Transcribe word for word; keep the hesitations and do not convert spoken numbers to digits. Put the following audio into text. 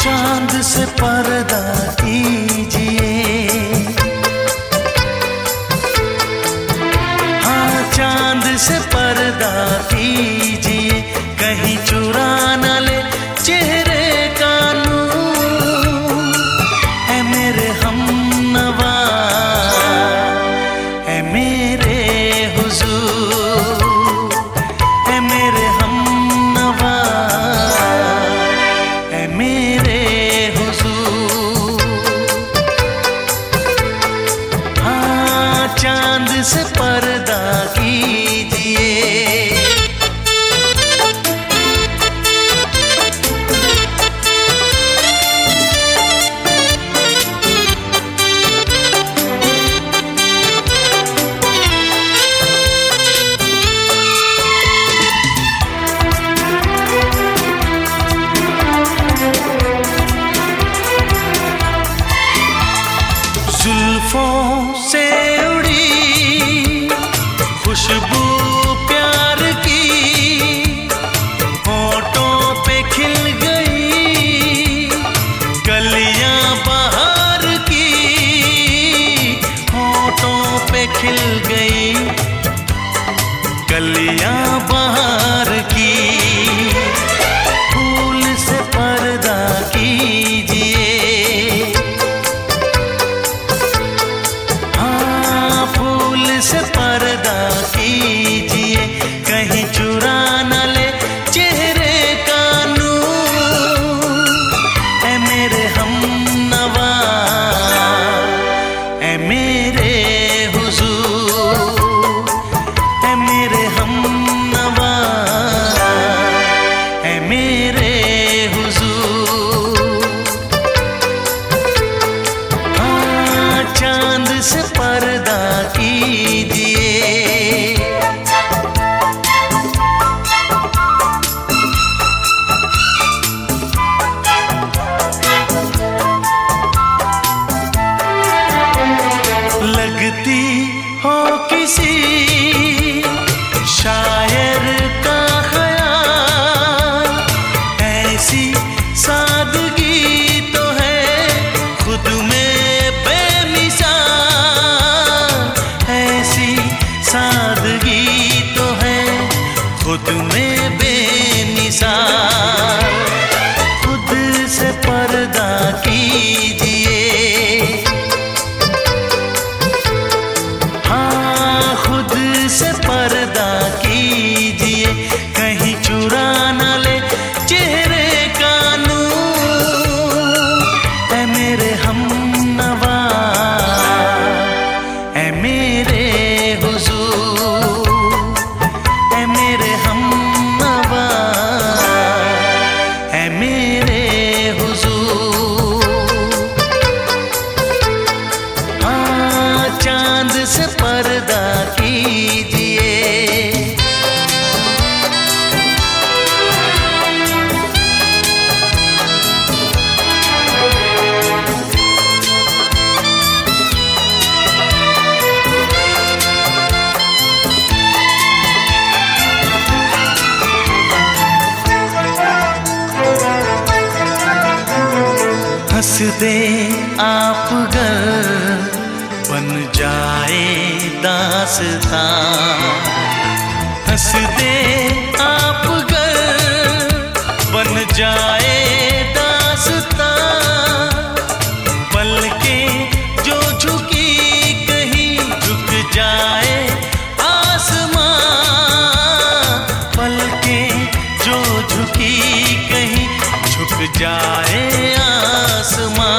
चांद से पर्दा कीजिए, हाँ चांद से पर्दा कीजिए, कहीं चुरा न ले चेहरे का नूर। है मेरे हमनवा, है मेरे हुजूर, है मेरे हमनवा, है मेरे हुजूर। हाँ चांद से पर्दा कीजिए। जुल्फों से उड़ी खुशबू प्यार की, होठों पे खिल गई कलियां बहार की, होठों पे खिल गई कलियां बहार की। फूल से पर्दा कीजिए, से पर्दा कीजिए, कहीं चुरा न ले चेहरे का नूर। है मेरे हमनवा, है मेरे हुजूर, है मेरे हमनवा, है मेरे हुजूर। हाँ चांद से पर्दा कीजिए। लगती हो किसी शायर का ख्याल, ऐसी सादगी तो है खुद में बेमिसाल, ऐसी सादगी तो है खुद में बेमिसाल। खुद से पर्दा कीजिए, हाँ खुद से पर्दा कीजिए, कहीं चुरा न ले चेहरे का नूर। है मेरे हमनवा, है मेरे हुजूर, है मेरे हमनवा, है मेरे हुजूर। हाँ चांद से पर्दा कीजिए। हंस दे आप गर बन जाए दास्तां, हंस दे आप गर बन जाए दास्तां। पलकें जो झुकी कहीं झुक जाए आसमां, पलकें जो झुकी कहीं झुक जाए आसमां।